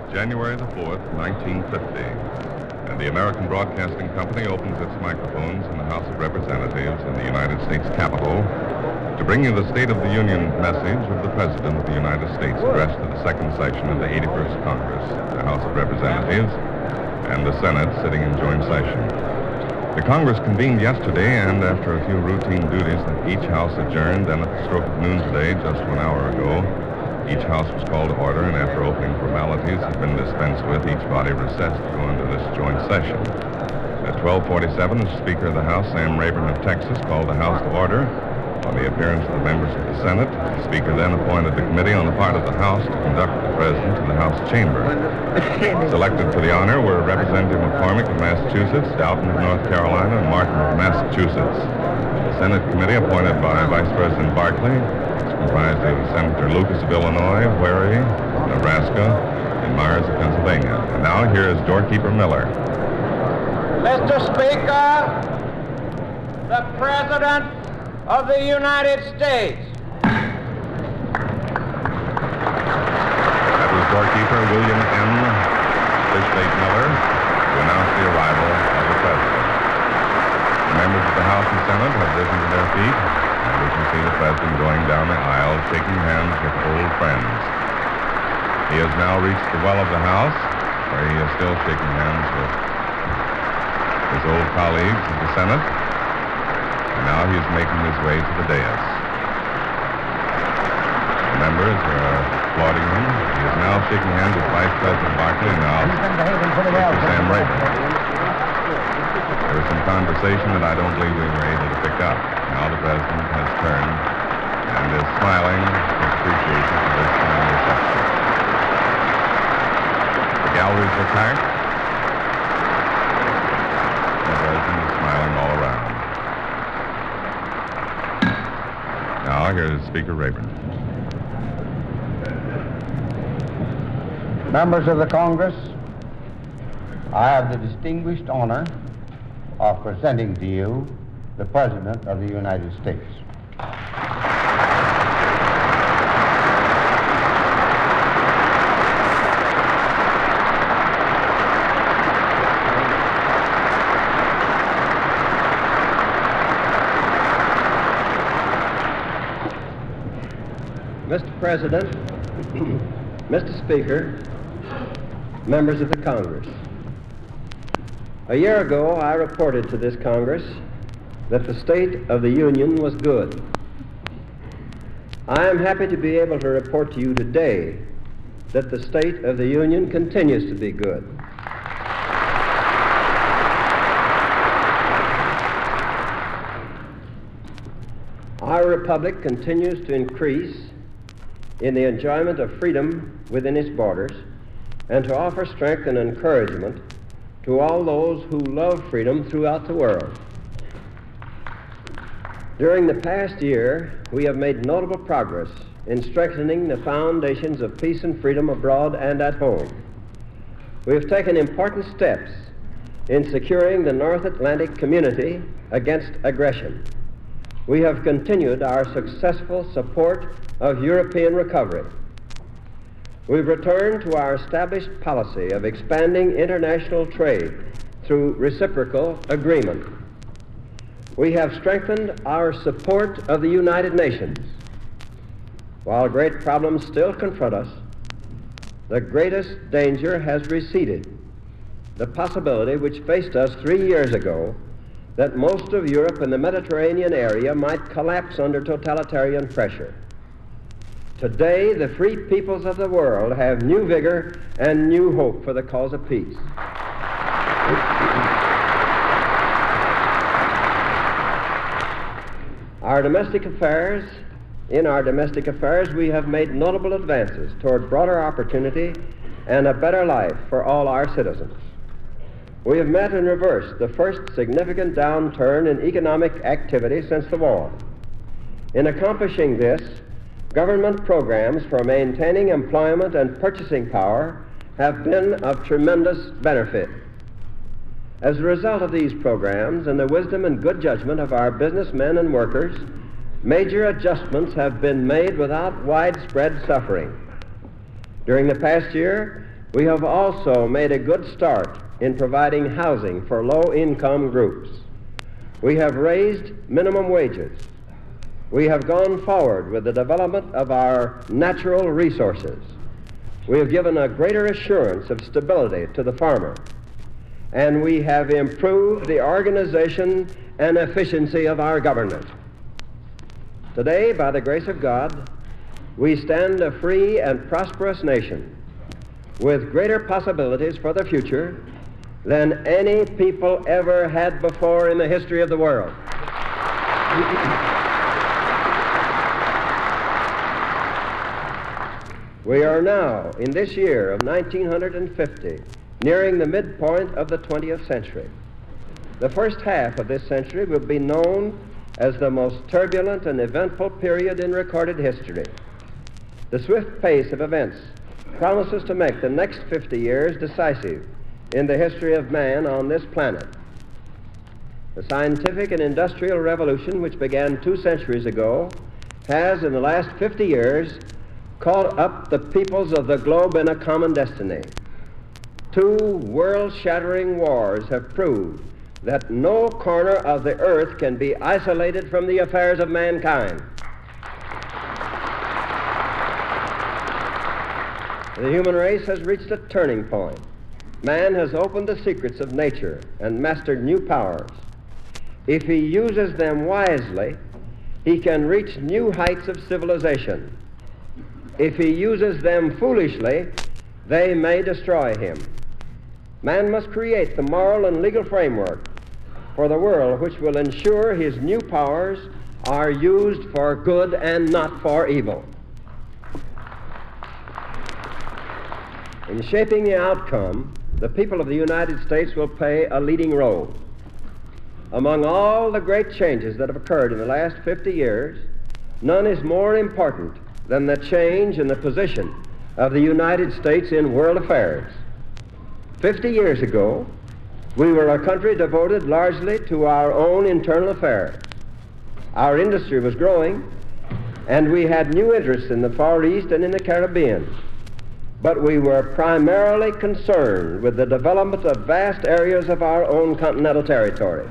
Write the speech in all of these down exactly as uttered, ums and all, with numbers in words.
January the fourth, nineteen fifty, and the American Broadcasting Company opens its microphones in the House of Representatives in the United States Capitol to bring you the State of the Union message of the President of the United States addressed to the second session of the eighty-first Congress, the House of Representatives, and the Senate sitting in joint session. The Congress convened yesterday, and after a few routine duties, each House adjourned, and at the stroke of noon today, just one hour ago, each House was called to order, and after opening formalities had been dispensed with, each body recessed to go into this joint session. At twelve forty-seven, the Speaker of the House, Sam Rayburn of Texas, called the House to order. On the appearance of the members of the Senate, the Speaker then appointed the committee on the part of the House to conduct the President to the House chamber. Selected for the honor were Representative McCormick of Massachusetts, Dalton of North Carolina, and Martin of Massachusetts. The Senate committee appointed by Vice President Barkley is comprised of Senator Lucas of Illinois, Wherry of Nebraska, and Myers of Pennsylvania. And now here is Doorkeeper Miller. Mister Speaker, the President of the United States. That was Doorkeeper William M. Fishlake Miller to announce the arrival of the President. The members of the House and Senate have risen to their feet, and we can see the President going down the aisle, shaking hands with old friends. He has now reached the well of the House, where he is still shaking hands with his old colleagues of the Senate. And now he is making his way to the dais. The members are applauding him. He is now shaking hands with Vice President Barkley and now Mister Sam Rayburn. There was some conversation that I don't believe we were able to pick up. Now the President has turned and is smiling with appreciation for this kind reception. The galleries are packed. The President is smiling all around. Now, here's Speaker Rayburn. Members of the Congress, I have the distinguished honor of presenting to you the President of the United States. Mister President, Mister Speaker, members of the Congress. A year ago, I reported to this Congress that the State of the Union was good. I am happy to be able to report to you today that the State of the Union continues to be good. Our republic continues to increase in the enjoyment of freedom within its borders, and to offer strength and encouragement to all those who love freedom throughout the world. During the past year, we have made notable progress in strengthening the foundations of peace and freedom abroad and at home. We have taken important steps in securing the North Atlantic community against aggression. We have continued our successful support of European recovery. We've returned to our established policy of expanding international trade through reciprocal agreement. We have strengthened our support of the United Nations. While great problems still confront us, the greatest danger has receded. The possibility which faced us three years ago that most of Europe and the Mediterranean area might collapse under totalitarian pressure. Today, the free peoples of the world have new vigor and new hope for the cause of peace. Our domestic affairs, in our domestic affairs, we have made notable advances toward broader opportunity and a better life for all our citizens. We have met and reversed the first significant downturn in economic activity since the war. In accomplishing this, government programs for maintaining employment and purchasing power have been of tremendous benefit. As a result of these programs and the wisdom and good judgment of our businessmen and workers, major adjustments have been made without widespread suffering. During the past year, We have also made a good start in providing housing for low-income groups. We have raised minimum wages. We have gone forward with the development of our natural resources. We have given a greater assurance of stability to the farmer. And we have improved the organization and efficiency of our government. Today, by the grace of God, we stand a free and prosperous nation with greater possibilities for the future than any people ever had before in the history of the world. We are now, in this year of nineteen fifty, nearing the midpoint of the twentieth century. The first half of this century will be known as the most turbulent and eventful period in recorded history. The swift pace of events promises to make the next fifty years decisive in the history of man on this planet. The scientific and industrial revolution, which began two centuries ago, has in the last fifty years caught up the peoples of the globe in a common destiny. Two world-shattering wars have proved that no corner of the earth can be isolated from the affairs of mankind. The human race has reached a turning point. Man has opened the secrets of nature and mastered new powers. If he uses them wisely, he can reach new heights of civilization. If he uses them foolishly, they may destroy him. Man must create the moral and legal framework for the world which will ensure his new powers are used for good and not for evil. In shaping the outcome, the people of the United States will play a leading role. Among all the great changes that have occurred in the last fifty years, none is more important than the change in the position of the United States in world affairs. Fifty years ago, we were a country devoted largely to our own internal affairs. Our industry was growing, and we had new interests in the Far East and in the Caribbean. But we were primarily concerned with the development of vast areas of our own continental territory.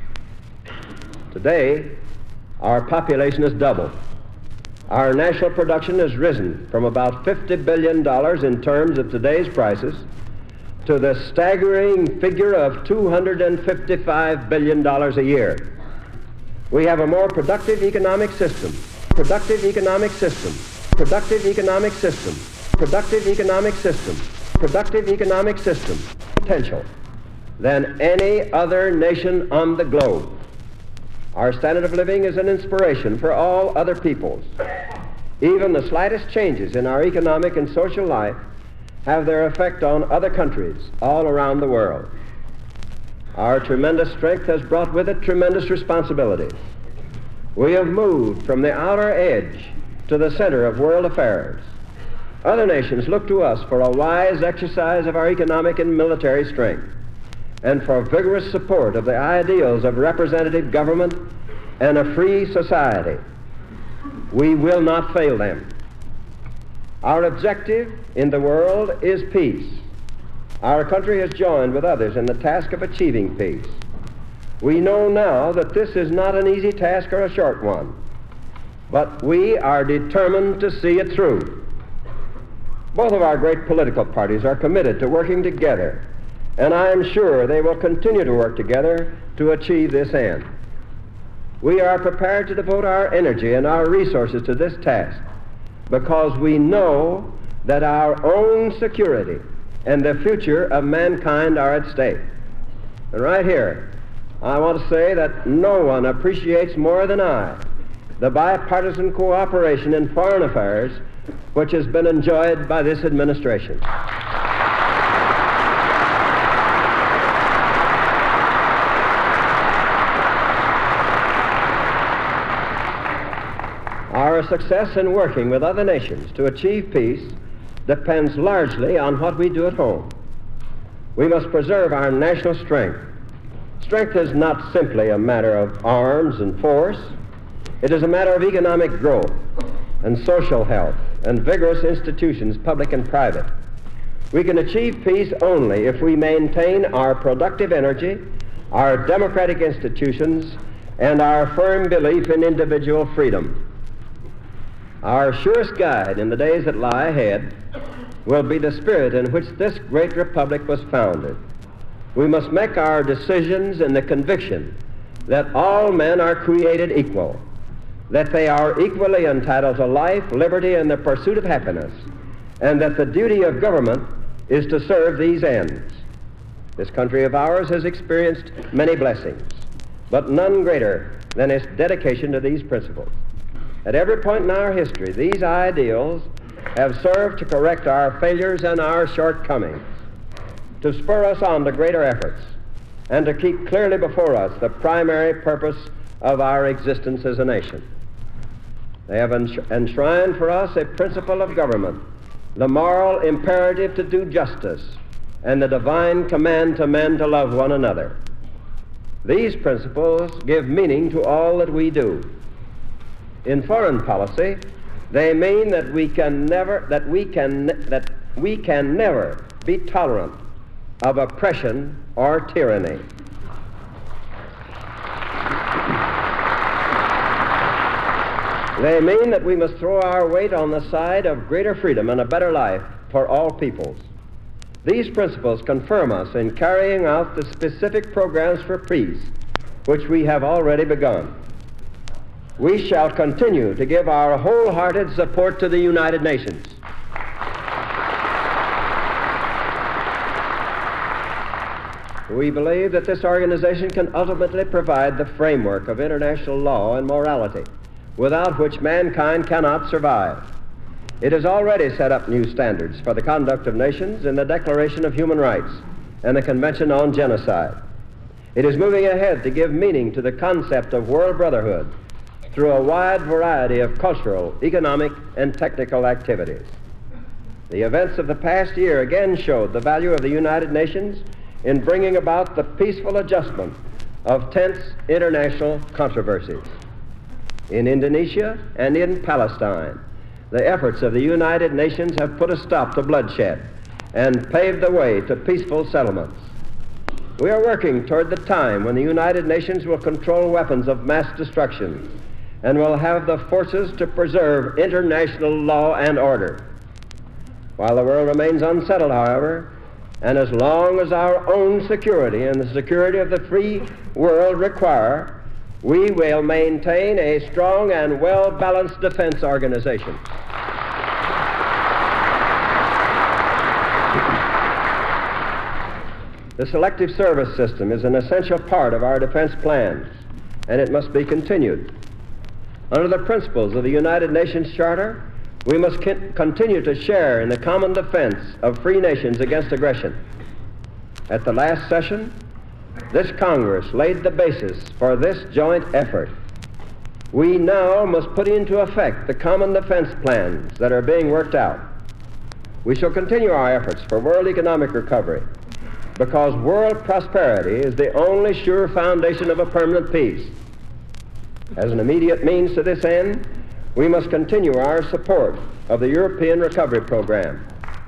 Today, our population has doubled. Our national production has risen from about fifty billion dollars in terms of today's prices to the staggering figure of two hundred fifty-five billion dollars a year. We have a more productive economic system, productive economic system, productive economic system, productive economic system, productive economic system, potential than any other nation on the globe. Our standard of living is an inspiration for all other peoples. Even the slightest changes in our economic and social life have their effect on other countries all around the world. Our tremendous strength has brought with it tremendous responsibilities. We have moved from the outer edge to the center of world affairs. Other nations look to us for a wise exercise of our economic and military strength, and for vigorous support of the ideals of representative government and a free society. We will not fail them. Our objective in the world is peace. Our country has joined with others in the task of achieving peace. We know now that this is not an easy task or a short one, but we are determined to see it through. Both of our great political parties are committed to working together, and I am sure they will continue to work together to achieve this end. We are prepared to devote our energy and our resources to this task because we know that our own security and the future of mankind are at stake. And right here, I want to say that no one appreciates more than I the bipartisan cooperation in foreign affairs which has been enjoyed by this administration. Our success in working with other nations to achieve peace depends largely on what we do at home. We must preserve our national strength. Strength is not simply a matter of arms and force. It is a matter of economic growth and social health and vigorous institutions, public and private. We can achieve peace only if we maintain our productive energy, our democratic institutions, and our firm belief in individual freedom. Our surest guide in the days that lie ahead will be the spirit in which this great republic was founded. We must make our decisions in the conviction that all men are created equal, that they are equally entitled to life, liberty, and the pursuit of happiness, and that the duty of government is to serve these ends. This country of ours has experienced many blessings, but none greater than its dedication to these principles. At every point in our history, these ideals have served to correct our failures and our shortcomings, to spur us on to greater efforts, and to keep clearly before us the primary purpose of our existence as a nation. They have enshrined for us a principle of government, the moral imperative to do justice, and the divine command to men to love one another. These principles give meaning to all that we do. In foreign policy, they mean that we can never that we can that we can never be tolerant of oppression or tyranny. They mean that we must throw our weight on the side of greater freedom and a better life for all peoples. These principles confirm us in carrying out the specific programs for peace which we have already begun. We shall continue to give our wholehearted support to the United Nations. We believe that this organization can ultimately provide the framework of international law and morality, without which mankind cannot survive. It has already set up new standards for the conduct of nations in the Declaration of Human Rights and the Convention on Genocide. It is moving ahead to give meaning to the concept of world brotherhood through a wide variety of cultural, economic, and technical activities. The events of the past year again showed the value of the United Nations in bringing about the peaceful adjustment of tense international controversies. In Indonesia and in Palestine, the efforts of the United Nations have put a stop to bloodshed and paved the way to peaceful settlements. We are working toward the time when the United Nations will control weapons of mass destruction and will have the forces to preserve international law and order. While the world remains unsettled, however, and as long as our own security and the security of the free world require, we will maintain a strong and well-balanced defense organization. The selective service system is an essential part of our defense plans, and it must be continued. Under the principles of the United Nations Charter, we must continue to share in the common defense of free nations against aggression. At the last session, this Congress laid the basis for this joint effort. We now must put into effect the common defense plans that are being worked out. We shall continue our efforts for world economic recovery, because world prosperity is the only sure foundation of a permanent peace. As an immediate means to this end, we must continue our support of the European Recovery Program.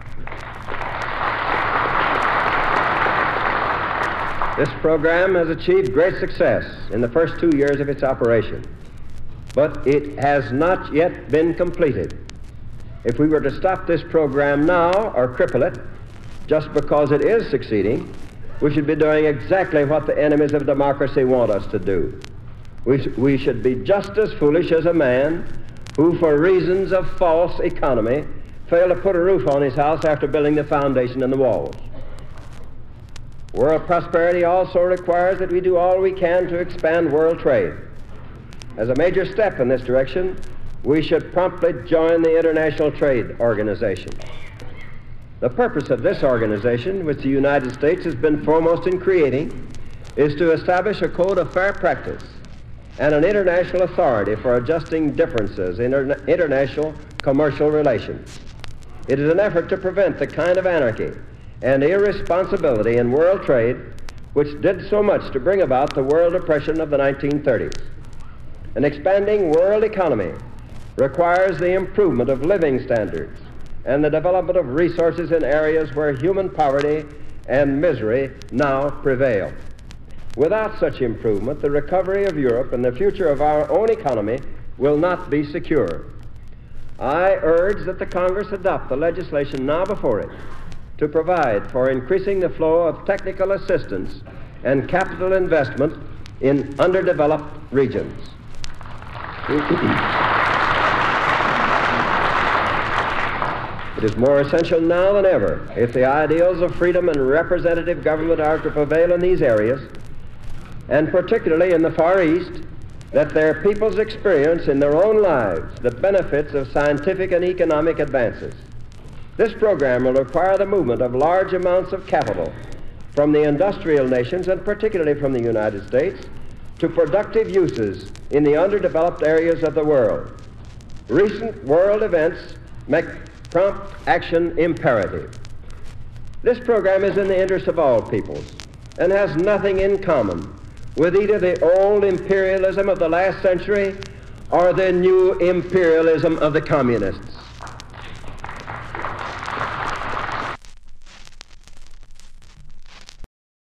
This program has achieved great success in the first two years of its operation, but it has not yet been completed. If we were to stop this program now or cripple it, just because it is succeeding, we should be doing exactly what the enemies of democracy want us to do. We, sh we should be just as foolish as a man who, for reasons of false economy, failed to put a roof on his house after building the foundation and the walls. World prosperity also requires that we do all we can to expand world trade. As a major step in this direction, we should promptly join the International Trade Organization. The purpose of this organization, which the United States has been foremost in creating, is to establish a code of fair practice and an international authority for adjusting differences in inter international commercial relations. It is an effort to prevent the kind of anarchy and irresponsibility in world trade which did so much to bring about the world depression of the nineteen thirties. An expanding world economy requires the improvement of living standards, and the development of resources in areas where human poverty and misery now prevail. Without such improvement, the recovery of Europe and the future of our own economy will not be secure. I urge that the Congress adopt the legislation now before it to provide for increasing the flow of technical assistance and capital investment in underdeveloped regions. It is more essential now than ever, if the ideals of freedom and representative government are to prevail in these areas, and particularly in the Far East, that their peoples experience in their own lives the benefits of scientific and economic advances. This program will require the movement of large amounts of capital from the industrial nations, and particularly from the United States, to productive uses in the underdeveloped areas of the world. Recent world events make prompt action imperative. This program is in the interest of all peoples and has nothing in common with either the old imperialism of the last century or the new imperialism of the communists.